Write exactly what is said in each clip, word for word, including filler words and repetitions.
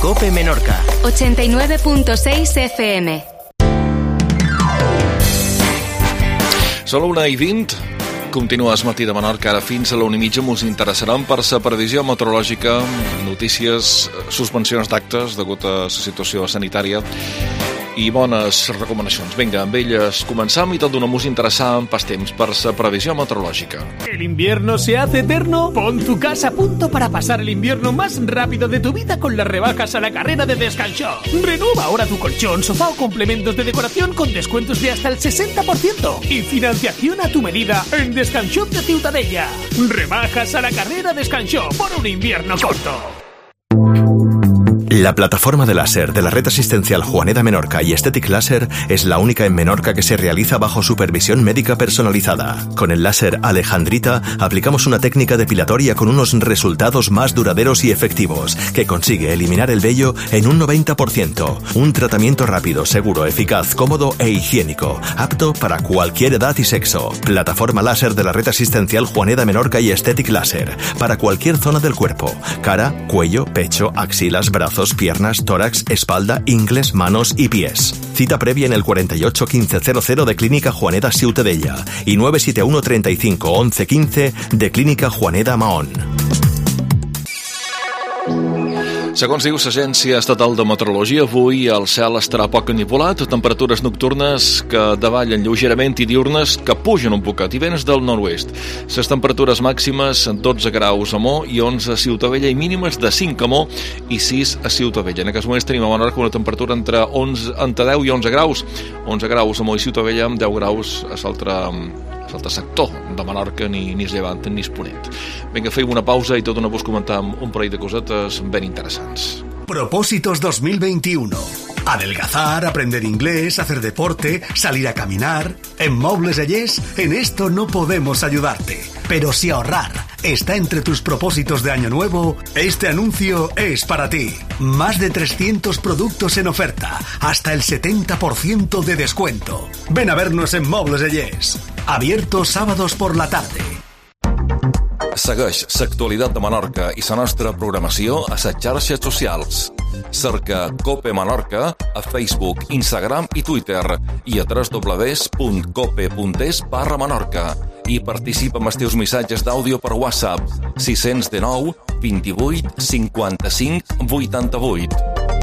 COPE Menorca. ochenta y nueve punto seis F M. Són una i vint. Continues Matí de Menorca, ara fins a la una i mitja mos interessaran per la previsió meteorològica, notícies, suspensions d'actes degut a la situació sanitària i bones recomanacions. Vinga, amb elles començam i tot d'una música interessant pas temps per la previsió meteorològica. ¿El invierno se hace eterno? Pon tu casa a punto para pasar el invierno más rápido de tu vida con las rebajas a la carrera de Descanshop. Renueva ahora tu colchón, sofá o complementos de decoración con descuentos de hasta el sesenta por ciento y financiación a tu medida en Descanshop de Ciutadella. Rebajas a la carrera Descanshop por un invierno corto. La plataforma de láser de la red asistencial Juaneda Menorca y Aesthetic Láser es la única en Menorca que se realiza bajo supervisión médica personalizada. Con el láser Alejandrita aplicamos una técnica depilatoria con unos resultados más duraderos y efectivos, que consigue eliminar el vello en un noventa por ciento. Un tratamiento rápido, seguro, eficaz, cómodo e higiénico, apto para cualquier edad y sexo. Plataforma láser de la red asistencial Juaneda Menorca y Aesthetic Láser, para cualquier zona del cuerpo: cara, cuello, pecho, axilas, brazos, piernas, tórax, espalda, ingles, manos y pies. Cita previa en el cuarenta y ocho quince cero cero de Clínica Juaneda Ciutadella y nueve siete uno treinta y cinco once quince de Clínica Juaneda Mahón. Segons diu l'Agència Estatal de Meteorologia, avui el cel estarà poc ennuvolat, temperatures nocturnes que davallen lleugerament i diurnes que pugen un poquet i vents del nord-oest. Les temperatures màximes dotze graus a Mo i onze a Ciutadella i mínimes de cinc a Mo i sis a Ciutadella. En aquests moments tenim a Menorca una temperatura entre, onze, entre deu i onze graus. onze graus a Mo i Ciutadella, amb deu graus a l'altre altre sector de Menorca, ni, ni llevant ni ponent. Vinga, feim una pausa i tot una vos comentar un parell de cosetes ben interessants. Propósitos dos mil veintiuno. Adelgazar, aprender inglés, hacer deporte, salir a caminar. En Mobles Allés, en esto no podemos ayudarte. Pero si ahorrar está entre tus propósitos de año nuevo, este anuncio es para ti. Más de trescientos productos en oferta, hasta el setenta por ciento de descuento. Ven a vernos en Mobles Allés. Abierto sábados por la tarde. Segueix l'actualitat de Menorca i la nostra programació a les xarxes socials. Cerca COPE Menorca a Facebook, Instagram i Twitter i a w w w punt cope punt es barra Menorca i participa amb els teus missatges d'àudio per WhatsApp sis zero nou, vint-i-vuit, cinquanta-cinc, vuitanta-vuit.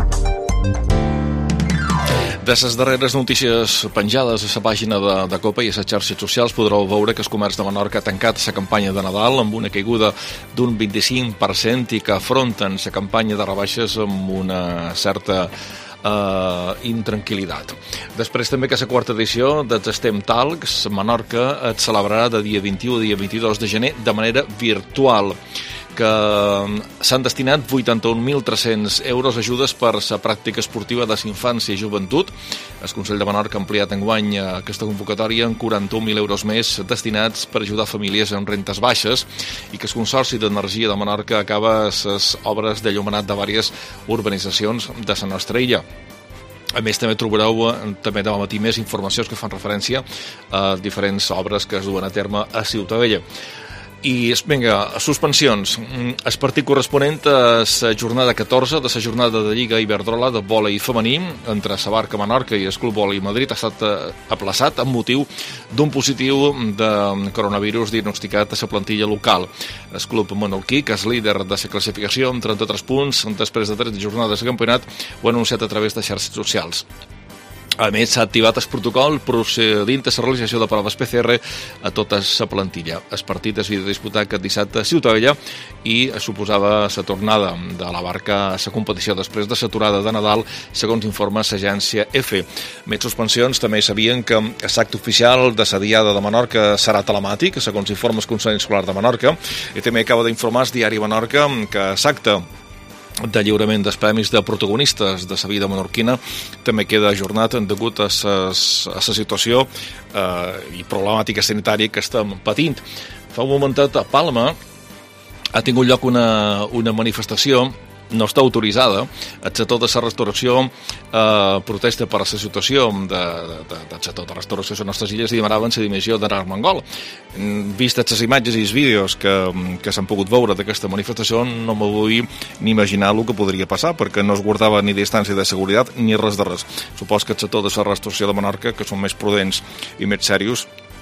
De les darreres notícies penjades a la pàgina de, de COPE i a les xarxes socials podreu veure que el comerç de Menorca ha tancat la campanya de Nadal amb una caiguda d'un vint-i-cinc per cent i que afronten la campanya de rebaixes amb una certa uh, intranquil·litat. Després també que la quarta edició de Tastem Talks Menorca es celebrarà de dia vint-i-u a dia vint-i-dos de gener de manera virtual, que s'han destinat vuitanta-un mil tres-cents euros ajudes per la pràctica esportiva de la infància i joventut. El Consell de Menorca ha ampliat enguany aquesta convocatòria en quaranta-un mil euros més destinats per ajudar famílies amb rentes baixes i que el Consorci d'Energia de Menorca acaba les obres de llumenat de diverses urbanitzacions de la nostra illa. A més, també trobareu també demà matí més informacions que fan referència a diferents obres que es duen a terme a Ciutadella. I, vinga, suspensions. El partit corresponent a la jornada catorze de la jornada de Lliga Iberdrola de vòlei femení entre la Barca Menorca i el Club Vòlei Madrid ha estat aplaçat amb motiu d'un positiu de coronavirus diagnosticat a la plantilla local. El club menorquí, que és líder de la classificació amb trenta-tres punts després de tretze jornades de campionat, ho ha anunciat a través de xarxes socials. A més, s'ha activat el protocol procedint a la realització de proves P C R a tota la plantilla. El partit es havia de disputar aquest dissabte a Ciutadella i suposava la tornada de la Barca a la competició després de l'aturada de Nadal, segons informa l'agència EFE. Més suspensions també sabien que l'acte oficial de la Diada de Menorca serà telemàtic, segons informa el Consell Escolar de Menorca, i també acaba d'informar el diari Menorca que l'acte de lliurament dels premis de protagonistes de la vida menorquina també queda ajornat degut a la situació eh, i problemàtica sanitària que estem patint. Fa un momentet a Palma ha tingut lloc una, una manifestació no està autoritzada. El sector de la restauració eh, protesta per la situació de, de, del sector de restauració a les nostres illes i demanaven la dimissió de l'Armengol. Vistes les imatges i els vídeos que, que s'han pogut veure d'aquesta manifestació, no me vull ni imaginar el que podria passar, perquè no es guardava ni distància de seguretat ni res de res. Supos que el sector de la restauració de Menorca, que són més prudents i més serios,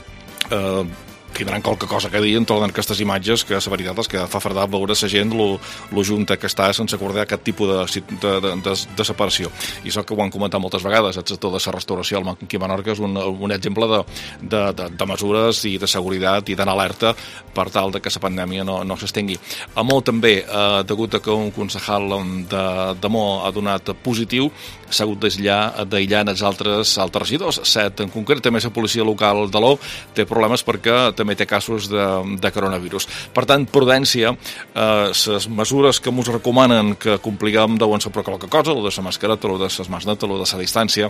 eh, tindran qualque cosa que dir en totes aquestes imatges, que la veritat és que fa fredar veure la gent lo, lo junta que està sense acordar aquest tipus de, de, de, de, de separació. I això que ho han comentat moltes vegades, el sector de la restauració aquí a Menorca és un, un exemple de, de, de, de mesures i de seguretat i d'alerta per tal de que la pandèmia no, no s'estengui. A Mo també, eh, degut a que un concejal de, de Mo ha donat positiu, s'ha hagut d'aïllar en els altres, altres regidors, set en concret. També la policia local de l'O té problemes perquè també té casos de, de coronavirus. Per tant, prudència, eh, les mesures que ens recomanen que compliguem deuen ser per qualque cosa, lo de la mascareta, lo de les mans netes, lo de la distància.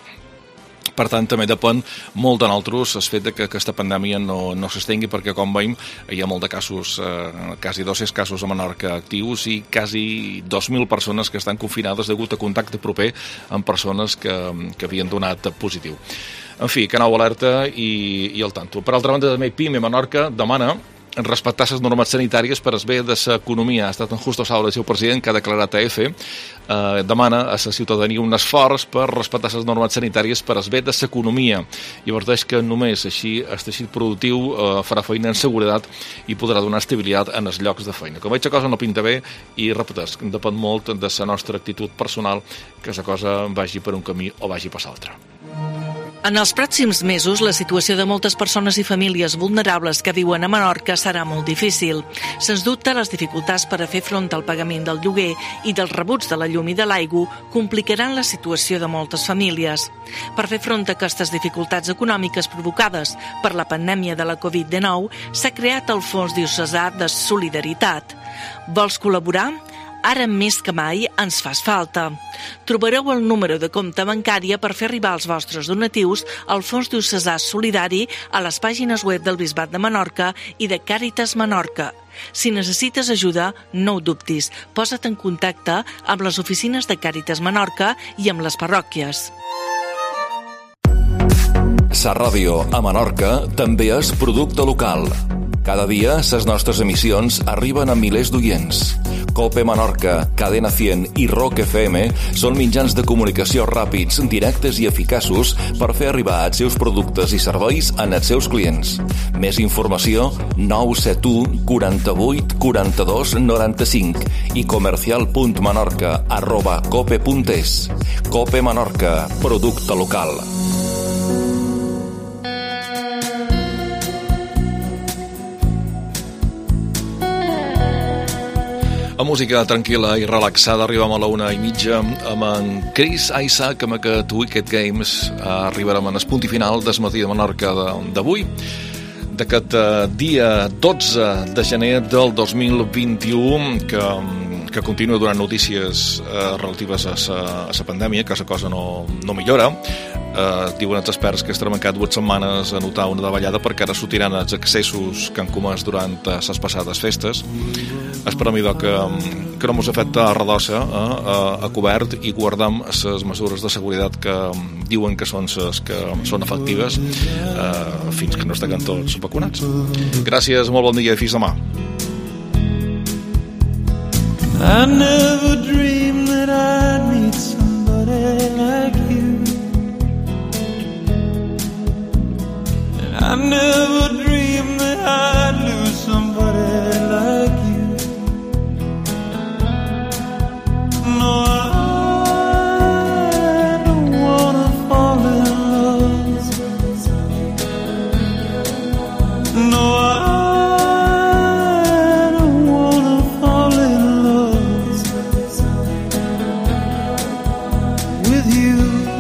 Per tant, també depèn molt de nosaltres el fet que aquesta pandèmia no, no s'estengui, perquè, com veiem, hi ha molt de casos, eh, quasi dos-cents casos a Menorca actius i quasi dos mil persones que estan confinades degut a contacte proper amb persones que, que havien donat positiu. En fi, que nau alerta i, i al tanto. Per altra banda, també PIME Menorca demana respectar les normes sanitàries per al bé de l'economia. Ha estat en Justo Saura, el seu president, que ha declarat a EFE, eh, demana a la ciutadania un esforç per respectar les normes sanitàries per al bé de l'economia. I adverteix que només així el teixit productiu eh, farà feina en seguretat i podrà donar estabilitat en els llocs de feina. Com veig, la cosa no pinta bé i, repeteix, depèn molt de la nostra actitud personal que la cosa vagi per un camí o vagi per l'altre. En els pròxims mesos, la situació de moltes persones i famílies vulnerables que viuen a Menorca serà molt difícil. Sens dubte, les dificultats per a fer front al pagament del lloguer i dels rebuts de la llum i de l'aigua complicaran la situació de moltes famílies. Per fer front a aquestes dificultats econòmiques provocades per la pandèmia de la covid dinou, s'ha creat el Fons Diocesà de Solidaritat. Vols col·laborar? Ara més que mai ens fas falta. Trobareu el número de compte bancària per fer arribar els vostres donatius al Fons Diocesà Solidari a les pàgines web del Bisbat de Menorca i de Càritas Menorca. Si necessites ajuda, no ho dubtis. Posa't en contacte amb les oficines de Càritas Menorca i amb les parròquies. Sa Ràdio a Menorca també és producte local. Cada dia, les nostres emissions arriben a milers d'oients. Cope Menorca, Cadena cent i Rock F M són mitjans de comunicació ràpids, directes i eficaços per fer arribar els seus productes i serveis als seus clients. Més informació, nou set u quaranta-vuit quaranta-dos noranta-cinc i comercial punt menorca arroba cope punt es. Cope Menorca, producte local. A música tranquil·la i relaxada arribem a la una i mitja amb en Chris Isaac amb aquest Wicked Games. Arribarem en el punt i final del matí de Menorca d'avui, d'aquest dia dotze de gener del dos mil vint-i-u, que, que continua donant notícies eh, relatives a la pandèmia, que la cosa no, no millora. Eh, diuen els experts que estarem encara dues setmanes a notar una davallada perquè ara sortiran els excessos que han comès durant les passades festes. Esperem idò que, que no ens afecta a redossa, eh, a, a cobert, i guardem les mesures de seguretat que diuen que són les que són efectives eh, fins que no estiguem tots vacunats. Gràcies, molt bon dia i fins demà. I never dreamed that I'd meet somebody like you. I never dreamed that I'd lose somebody like you. No, I don't wanna fall in love. No, I don't wanna fall in love with you.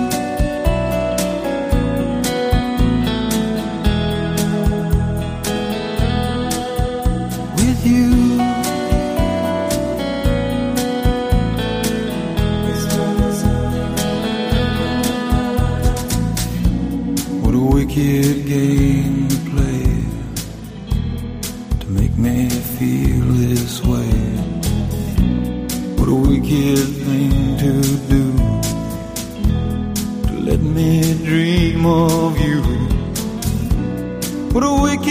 Wicked game to play to make me feel this way. What a wicked thing to do, to let me dream of you. What a wicked